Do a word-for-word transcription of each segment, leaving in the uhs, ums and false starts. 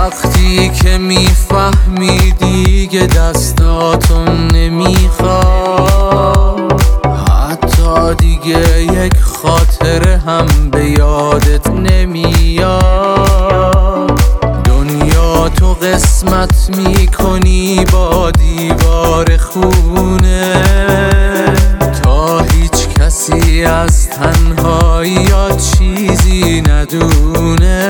وقتی که میفهمی دیگه دستاتو نمیخواد، حتی دیگه یک خاطره هم به یادت نمیاد. دنیا تو قسمت میکنی با دیوار خونه تا هیچ کسی از تنهایی یا چیزی ندونه.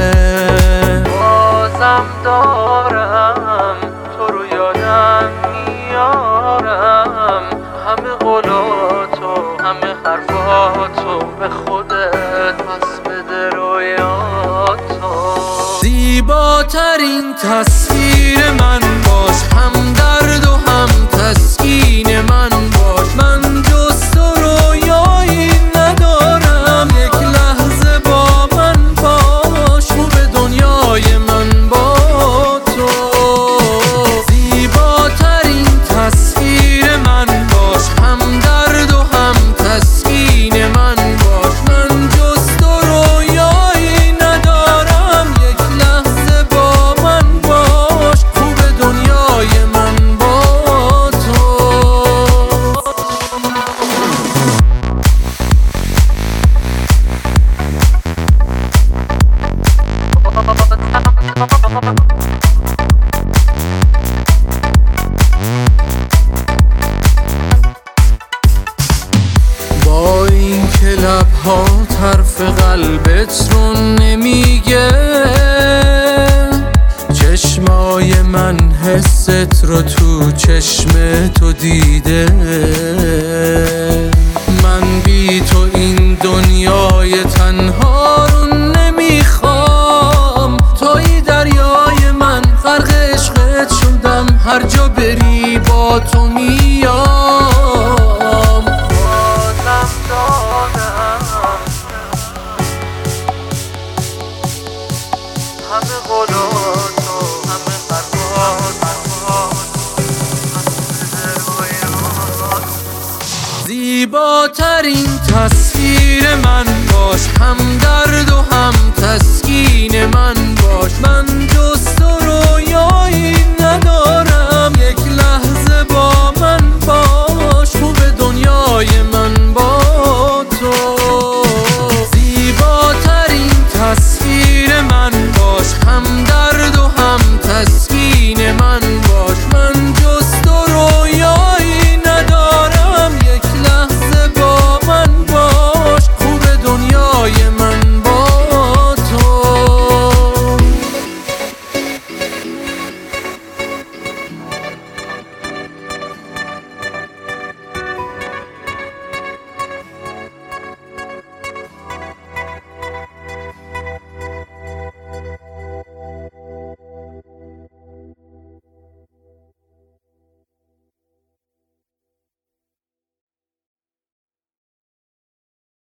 بازم دارم تو رو یادم میارم، همه قولاتو همه حرفاتو به خودت پس بده رویاتو. زیباترین تصویر من باش، هم درد و هم تسکین من باش. من جز تو رویایی ندارم، یک لحظه با من باش، خوب دنیای من با تو. زیباترین تصویر من باش، هم درد و هم تسکین من باش. من جز تو رویایی ندارم، یک لحظه با من باش، خوب دنیای من با تو. با این که لبها طرف قلبت رو نمیگه، چشمای من حست رو تو چشم تو دیده. من بی تو این دنیای تنها رو نمیخوام، توی دریای من غرق عشقت شدم، هر جا بری با تو میام. بازم دادم همه قولاتو همه حرفاتو، زیباترین تصویر من باش، هم درد و هم تسکین من